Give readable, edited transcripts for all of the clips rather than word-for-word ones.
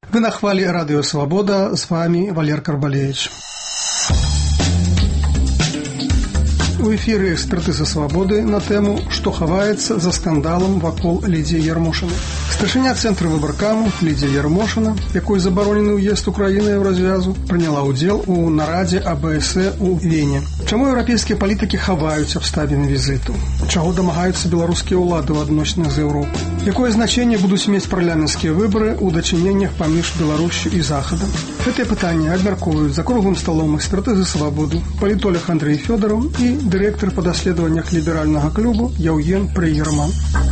Вы на хвале Радио Свобода, с вами Валер Карбалевич. У эфіры экспертыза свабоды на тэму «Што хаваецца за скандалам вакол Лідзіі Ярмошынай». Старшыня цэнтра выбаркаму Лідзія Ярмошына, якой забаронены ўезд Украіны ў развязу, прыняла ўдзел у нарадзе АБСЭ ў Вене. Чаму еўрапейскія палітыкі хаваюць абставіны візіту? Чаго дамагаюцца беларускія ўлады ў адносінах з Еўропай? Якое значэнне будуць мець парламенцкія выбары ў дачыненнях паміж Беларусю і Захадам? Гэтыя пытанні абмяркоўваюць за круглым сталом экспертызы свабоды палітолог Андрэй Фёдараў і дырэктар па даследаваннях ліберальнага клубу Яўген Прыгерман.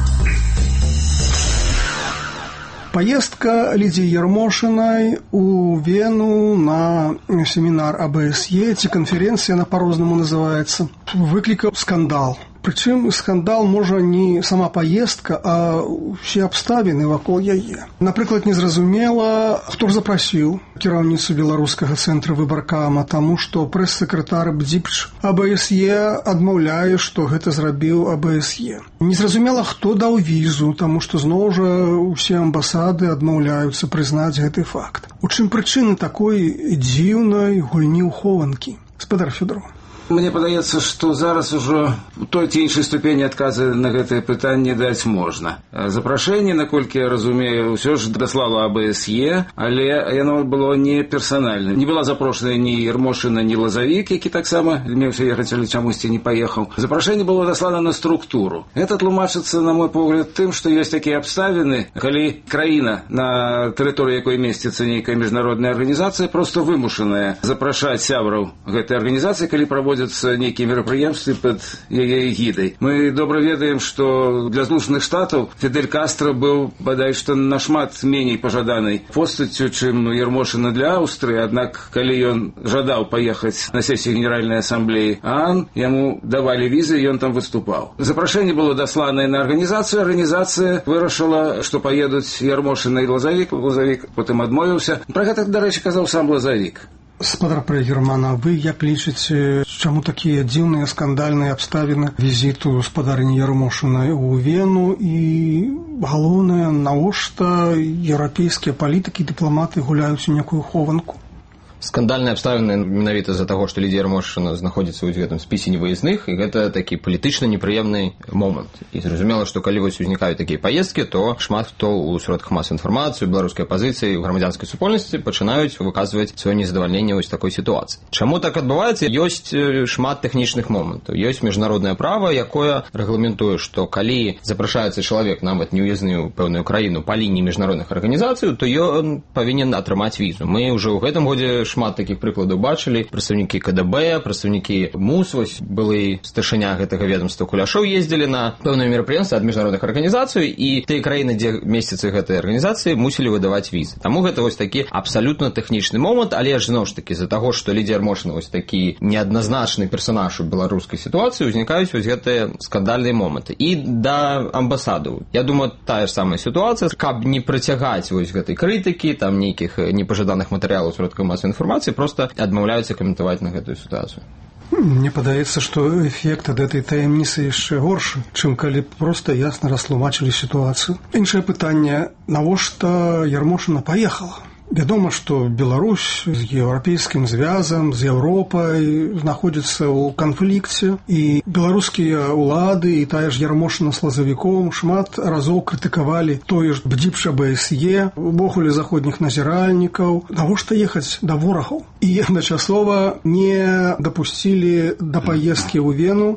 Поездка Лідзіі Ярмошынай у Вену на семінар АБСЕ, ці канференцыя, она по-рознаму называецца, выклікаў скандал. Прычым скандал можа не сама паездка, а ўсе абставіны вакол яе. Напрыклад, незразумела, хто ж запрасіў кіраўніцу беларускага цэнтра выбаркама, таму што прэс-сакратар БДЗІПЧ АБСЕ адмаўляе, што гэта зрабіў АБСЕ. Незразумела, хто даў візу, таму што зноў жа ўсе амбасады адмаўляюцца прызнаць гэты факт. У чым прычыны такой дзіўнай гульні ў хованкі? Гаспадар Фёдараў. Мне падаецца, што зараз ужо у той ці іншай ступені адказы на гэтае пытанне даць можна. Запрашэнне, наколькі я разумею, ўсё ж даслала АБСЕ, але яно было не персанальным. Не была запрошана ні Ярмошына, ні Лазавік, які таксама меўся ехаць, але чамусьці не паехаў. Запрашэнне было даслана на структуру. Гэта тлумачыцца, на мой погляд, тым, што ёсць такія абставіны, калі краіна, на тэрыторыі якой месціцца нейкая міжнародная арганізацыя, проста вымушаная запрашаць сябраў гэтай арганізацыі, калі праводзяцца нейкія мерапрыемствы пад яе эгідай. Мы добра ведаем, што для Злучаных Штатаў Фідель Кастра быў, бадай што, нашмат меней пажаданай постаццю, чым Ярмошына для Аўстрыі, аднак, калі ён жадаў паехаць на сесію Генеральнай асамблеі ААН, яму давалі візы, і ён там выступаў. Запрашэнне было дасланае на арганізацыю, арганізацыя вырашыла, што паедуць Ярмошына і Лазавік. Лазавік потым адмовіўся. Пра гэта, дарэчы, казаў сам Лазавік. Гаспадар Прыгерман, вы як лічыце, чаму такія дзіўныя скандальныя абставіны візіту гаспадарыні Ярмошынай у Вену, і галоўнае, навошта еўрапейскія палітыкі і дыпламаты гуляюць у некую хованку? Скандальныя абставіны менавіта з-за таго, што Лідзія Ярмошына знаходзіцца ў гэтым спісе невыязных, і гэта такі палітычна непрыемны момант. І зразумела, што калі вось узнікаюць такія паездкі, то шмат хто ў сродках масавай інфармацыі, беларускай апазіцыі, грамадзянскай супольнасці пачынаюць выказваць сваё незадавальненне вось такой сітуацыі. Чаму так адбываецца? Ёсць шмат тэхнічных момантаў. Ёсць міжнароднае права, якое рэгламентуе, што калі запрашаецца чалавек нават неўязны ў пэўную краіну па лініі міжнародных арганізацый, то ён павінен атрымаць візу. Мы ўжо ў гэтым годзе шмат такіх прыкладаў бачылі. Прадстаўнікі КДБ, прадстаўнікі МУС, вось былы старшыня гэтага ведомства Куляшоў ездзілі на пэўныя мерапрыемствы ад міжнародных арганізацый, і тыя краіны, дзе месціцца гэтай арганізацыі, мусілі выдаваць візы. Таму гэта вось такі абсалютна тэхнічны момант, але зноў ж такі з-за таго, што Лідзія Ярмошына вось такі неадназначны персанаж у беларускай сітуацыі, узнікаюць вось гэтыя скандальныя моманты. І да амбасадаў. Я думаю, тая ж самая сітуацыя, каб не прыцягаць вось гэтай крытыкі, там нейкіх непажаданых матэрыялаў сродкаў масавай інфармацыі, просто адмаўляюцца каментаваць на гэтую сітуацыю. Мне падаецца, што эфект ад гэтай таямніцы яшчэ горшы, чым калі проста ясна растлумачылі сітуацыю. Іншае пытанне, навошта Ярмошына паехала? Вядома, што Беларусь з еўрапейскім звязам, з Еўропай знаходзіцца ў канфлікце, і беларускія ўлады і тая ж Ярмошына з Лазавіком шмат разоў крытыкавалі тое ж БДЗІПЧ АБСЕ, увогуле заходніх назіральнікаў. Навошта ехаць да ворагаў? І адначасова не дапусцілі да паездкі ў Вену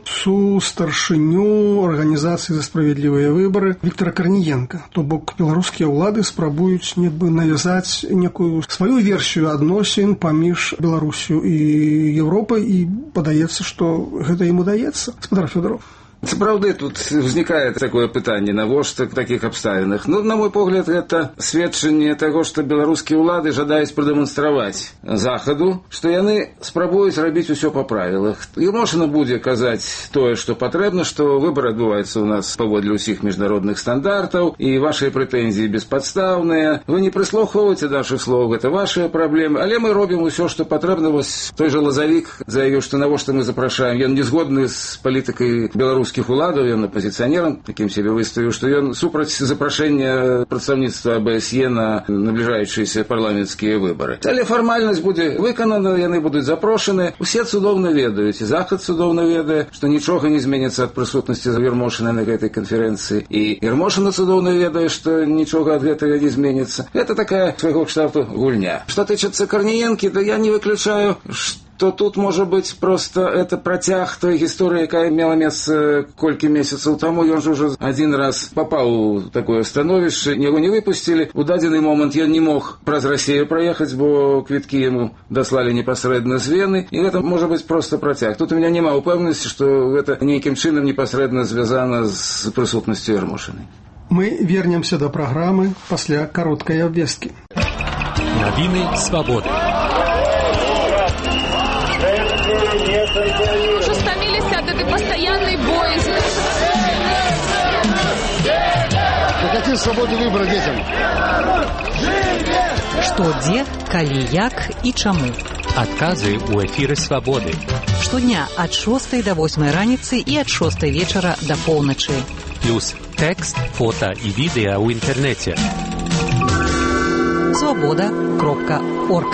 старшыню арганізацыі за справядлівыя выбары Віктара Карніенка. То бок беларускія ўлады спрабуюць нібы навязаць некую сваю версію адносін паміж Беларусю і Еўропай, і падаецца, што гэта ім удаецца. Гаспадар Фёдараў. Сапраўды, тут узнікае такое пытанне, навошта в такіх абставінах. Ну, на мой погляд, гэта сведчанне таго, што беларускія ўлады жадаюць прадэманстраваць Захаду, што яны спрабуюць рабіць усё па правілах. Ярмошына будзе казаць тое, што патрэбна, што выбар адбываецца ў нас паводле ўсіх міжнародных стандартаў, і вашыя прэтэнзіі беспадстаўныя. Вы не прыслухоўваеце нашых слоў, гэта вашыя праблемы, але мы робім усё, што патрэбна. Вось той жа Лазавік заявіў, што навошта мы запрашаем. Ён не згодны з палітыкай Беларусі беларускіх уладаў, ён апазіцыянерам такім сябе выставіў, што ён супраць запрашэння прадстаўніцтва АБСЕ на набліжаючыся парламенцкія выбары. Але фармальнасць будзе выканана, яны будуць запрошаны. Усе цудоўна ведаюць, і Захад цудоўна ведае, што нічога не зменіцца ад прысутнасці Ярмошына на гэтай канферэнцыі. І Ярмошына цудоўна ведае, што нічога ад гэтага не зменіцца. Гэта такая свайго кшталту гульня. Што тычыцца Карніенкі, то я не выключаю, то тут, может быть, просто это протяг той гісторыі, якая мела месца колькі месяцаў таму. Ён же уже один раз попал у такое становішча, яго не выпустили. У дадзены момент ён не мог праз Россию проехать, бо квитки ему дослали непосредственно з Вены. И это может быть просто протяг. Тут у меня нема упэўненасці, что это нейкім чынам непосредственно звязано з прысутнасцю Ярмошыны. Мы вернемся до программы пасля кароткай абвесткі. Навіны свабоды. Уже стомились от этой постоянной боязни. Какие свободы выбора детям? Што, дзе, калі, як і чаму. Адказы ў эфіры свабоды. Штодня ад 6 до 8 раніцы і ад 6 вечара до поўначы. Плюс тэкст, фота і відэа ў інтэрнэце. Свобода.орг.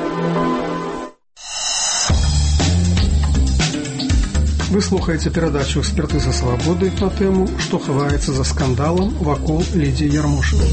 Вы слухаеце перадачу «Экспертыза свабоды» на тэму «Што хаваецца за скандалам вакол Лідзіі Ярмошынай».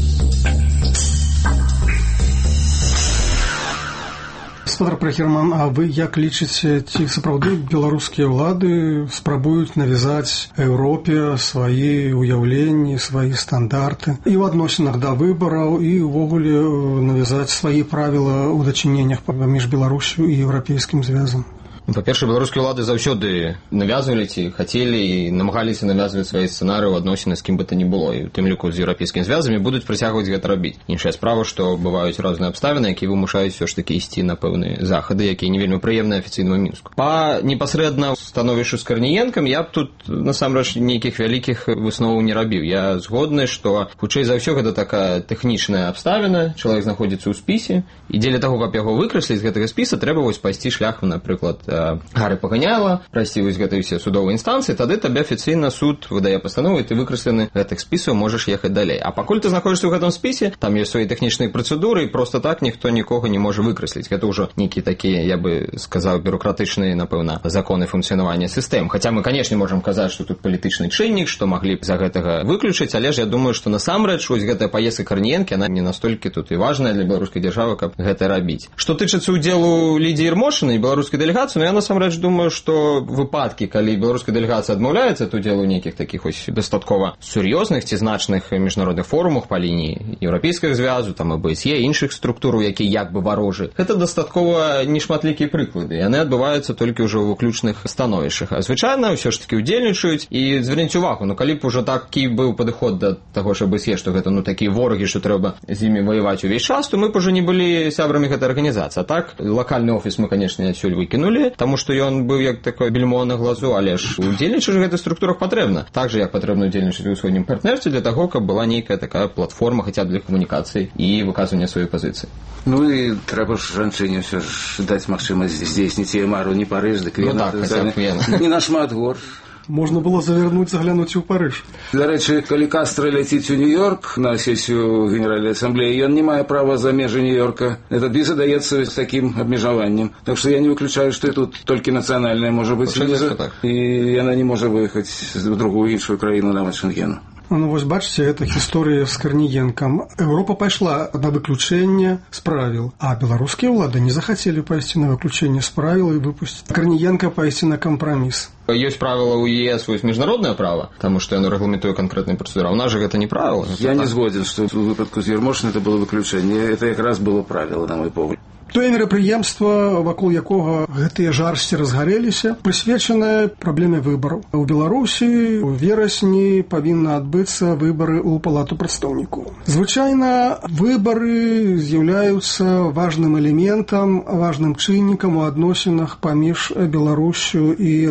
Гаспадар Прахерман, а вы як лічыце, ці сапраўды беларускія ўлады спрабуюць навязаць Еўропе свае ўяўленні, свае стандарты і ў адносінах да выбараў, і ўвогуле навязаць свае правілы ў дачыненнях паміж Беларусю і Еўрапейскім звязам? Па-першае, беларускія ўлады заўсёды навязвалі ці хацелі і намагаліся навязваць свае сцэнарыі ў адносіны з кім бы то ні было, і у тым ліку з еўрапейскімі звязамі будуць працягваць гэта рабіць. Іншая справа, што бываюць розныя абставіны, якія вымушаюць ўсё ж такі ісці на пэўныя захады, якія не вельмі прыемныя афіцыйнаму Мінску. Па непасрэдна становішчу з Карніенкам я б тут насамрэч нейкіх вялікіх высноваў не рабіў. Я згодны, што хутчэй за ўсё гэта такая тэхнічная абставіна, чалавек знаходзіцца ў спісе, і дзеля таго, каб яго выкрасліць з гэтага спіса, трэба вось пайсці шляхам, напрыклад, Гары Паганяла, прайсці вось гэтыя ўсе судовыя інстанцыі, тады табе афіцыйна суд выдае пастанову, і ты выкраслены гэтых спісаў можаш ехаць далей. А пакуль ты знаходзішся ў гэтым спісе, там ёсць свае тэхнічныя працэдуры, і проста так ніхто нікога не можа выкрасліць. Гэта ўжо нейкія такія, я бы сказаў, бюрократычныя, напэўна, законы функцыянавання сістэм. Хаця мы, канешне, можам казаць, што тут палітычны чыннік, што маглі б за гэтага выключыць, але ж я думаю, што насамрэч вось гэтая паездка Карніенкі, яна не настолькі тут і важная для беларускай дзяржавы, каб гэта рабіць. Што тычыцца ўдзелу Лідзіі Ярмошынай і беларускай дэлегацыі, я насамрэч думаю, што выпадкі, калі беларуская дэлегацыя адмаўляецца ад удзелу ў нейкіх такіх ось дастаткова сур'ёзных ці значных міжнародных форумах па лініі еўрапейскага звязу, там АБСЕ, іншых структур, якія як бы варожы, гэта дастаткова нешматлікія прыклады. Яны адбываюцца толькі ўжо ў выключных становішчах. А звычайна ўсё ж такі ўдзельнічаюць. І звярніце ўвагу, калі б ужо такі быў падыход да таго ж АБСЕ, што гэта такія ворагі, што трэба з імі ваяваць увесь час, то мы б ужо не былі сябрамі гэтай арганізацыі. А так, лакальны офіс мы, канешне, адсюль выкінулі, таму што ён быў як такое бельмо на глазу, але ж удзельнічаць у гэтых структурах патрэбна. Так же, як патрэбна удзельнічаць у ўсходнім партнерстве для таго, каб была нейкая такая платформа хаця б для камунікацыі і выказвання сваёй пазіцыі. Ну і трэба ж жанчыне ўсё ж даць магчымасць здзейсніць яе мару не Парыж, дык Вена. Ну так, хаця б Вена. Не нашмат горш. Можна было завернуць, заглянуць у Парыж. Дарэчы, калі Кастра ляціць у Нью-Йорк на сесію Генеральнай Асамблеі, ён не мае права за межы Нью-Йорка. Эта віза даецца з такім абмежаваннем. Так што я не выключаю, што і тут толькі нацыянальная можа быць віза, і яна не можа выехаць в другую іншую краіну нават Шенгену. Ну, вось бачыце, гэта гісторыя з Карніенкам. Еўропа пайшла на выключэнне з правіл, а беларускія ўлады не захацелі пайсці на выключэнне з правіл і выпусціць Карніенка пайсці на кампраміс. Ёсць правіла ў ЕС, вось міжнароднае права, таму што яно рэгламентуе канкрэтныя працэдуры. А ў нас жа гэта не правіла. Я не згоден, што ў выпадку з Ярмошынай это было выключэнне. Это якраз было правіла, на мой погляд. Тое мерапрыемства, вакол якога гэтыя жарсці разгарэліся, прысвечанае праблеме выбараў. У Беларусі у верасні павінна адбыцца выбары ў Палату прадстаўнікоў. Звычайна выбары з'яўляюцца важным элементам, важным чыннікам у адносінах паміж Беларусю і Еўрапейскім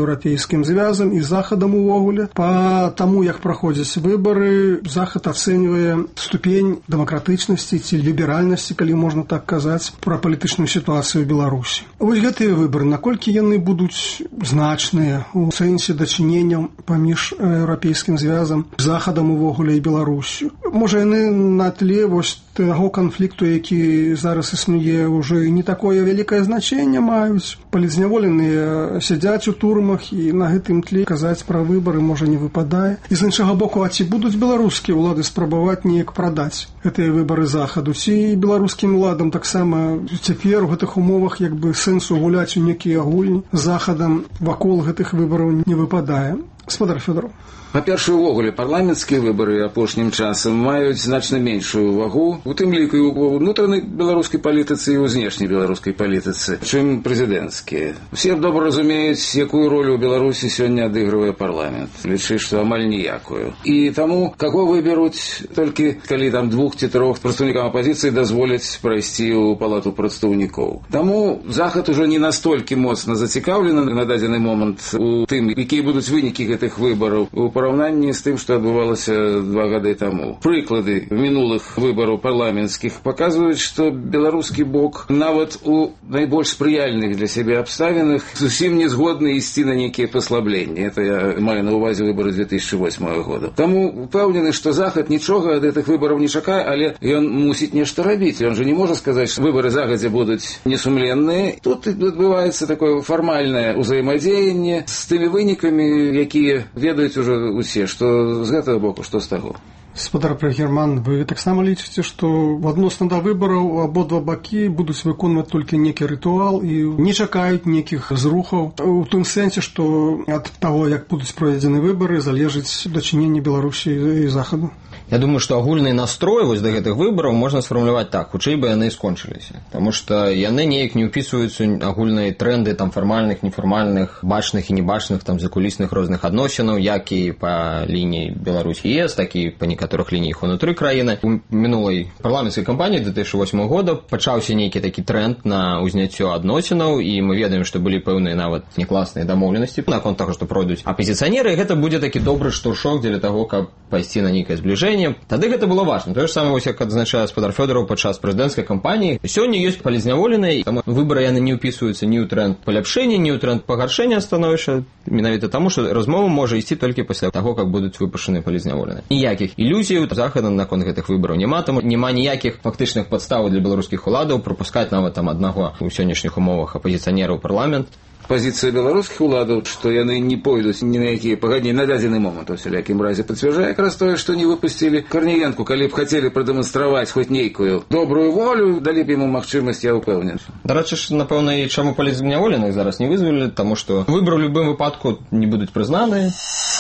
еўрапейскім звязам і захадам увогуле. Па таму, як праходзяць выбары, захад ацэньвае ступень дэмакратычнасці ці ліберальнасці, калі можна так казаць, пра палітычную сітуацыю ў Беларусі. Вось гэтыя выбары, наколькі яны будуць значныя у сэнсе дачыненняў паміж еўрапейскім звязам, захадам увогуле і Беларусю. Можа, яны на тле вось таго канфлікту, які зараз існуе, ўжо не такое вялікае значэнне маюць. Палітзняволеныя сядзяць у турмах, і на гэтым тле казаць пра выбары можа не выпадае. І з іншага боку, а ці будуць беларускія ўлады спрабаваць неяк прадаць гэтыя выбары захаду? Ці беларускім уладам таксама цяпер у гэтых умовах як бы сэнсу гуляць у некія гульні з захадам вакол гэтых выбараў не выпадае? Гаспадар Фёдораў. Па-першае, увогуле, парламенцкія выбары апошнім часам маюць значна меншую вагу, у тым ліку і ў унутранай беларускай палітыцы і ў знешняй беларускай палітыцы, чым прэзідэнцкія. Усе добра разумеюць, якую ролю ў Беларусі сёння адыгрывае парламент. Лічыць, што амаль ніякую. І таму, каго выберуць, толькі калі там 2 ці 3 прадстаўнікам апазіцыі дазволяць прайсці ў палату прадстаўнікоў. Таму захад ужо не настолькі моцна зацікаўлены на дадзены момант у тым, якія будуць вынікі гэтых выбараў у параўнанні з тым, што адбывалася 2 гады таму. Прыклады мінулых выбараў парламенцкіх паказваюць, што беларускі бок нават у найбольш спрыяльных для сябе абставінах зусім не згодны ісці на нейкія паслабленні. Это я маю на ўвазе выбары 2008 года. Таму упэўнены, што захад нічога ад гэтых выбараў не чакае, але ён мусіць нешта рабіць. Ён жа не можа сказаць, што выбары загадзя будуць несумленныя. Тут адбываецца такое фармальнае ўзаемадзеянне з тымі вынікамі, якія ведаюць ужо усе, што з гэтага боку, што з таго. Гаспадар Герман, вы таксама лічыце, што адносна да выбараў абодва бакі будуць выконваць толькі некі рытуал і не чакаюць нейкіх зрухаў, у тым сэнсе, што ад таго, як будуць праведзены выбары, залежыць дачыненне Беларусі і захаду? Я думаю, што агульны настрой вось да гэтых выбараў можна сфармуляваць так, хутчэй бы яны скончыліся. Таму што яны неяк не ўпісваюцца агульныя тренды там фармальных, нефармальных, бачных і небачных там закулісных розных адносінаў, як і па лініі Беларусь-ЕС, так і па некаторых лініях унутры краіны. У мінулай парламенцкай кампаніі 2008 года пачаўся нейкі такі тренд на ўзняццё адносінаў, і мы ведаем, што былі пэўныя нават некласныя дамоўленасці наконт таго, што пройдуць апазіцыянеры, і гэта будзе такі добры штуршок дзеля таго, каб пайсці на нейкае збліжэнне. Тады гэта было важна. Тое ж самае, як адзначае гаспадар Фёдораў падчас прэзідэнцкай кампаніі. Сёння ёсць палітзняволеныя, таму выбары яны не ўпісваюцца ні ў тренд паляпшэння, ні ў тренд пагаршэння становішча, менавіта таму, што размова можа ісці толькі пасля таго, як будуць выпушчаны палітзняволеныя. Ніякіх ілюзій захада наконт гэтых выбараў няма, таму няма ніякіх фактычных падстаў для беларускіх уладаў прапускаць нават там аднаго ў сённяшніх умовах апазіцыянера ў парламент. Пазіцыя беларускіх уладаў, што яны не пойдуць ні на якія пагадненні на дадзены момант, у всялякім разе пацвярджае якраз тое, што не выпусцілі Карніенку, калі б хацелі прадэманстраваць хоць нейкую добрую волю, далі б яму магчымасць, я ўпэўнены. Дарэчы ж, напэўна, і чаму палітзняволеных зараз не вызвалілі, таму што выбары ў любым выпадку не будуць прызнаныя.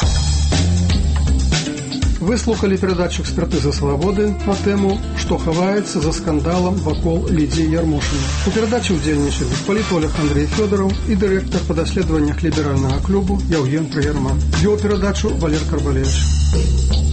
Вы слухали перадачу «Экспертыза свабоды» на тэму «Што хаваецца за скандалам вакол Лідзіі Ярмошынай». У перадачы ўдзельнічалі палітолог Андрей Фёдораў і дырэктар па даследаваннях ліберальнага клубу Яўген Прыгерман. Вёў перадачу Валер Карбалевич.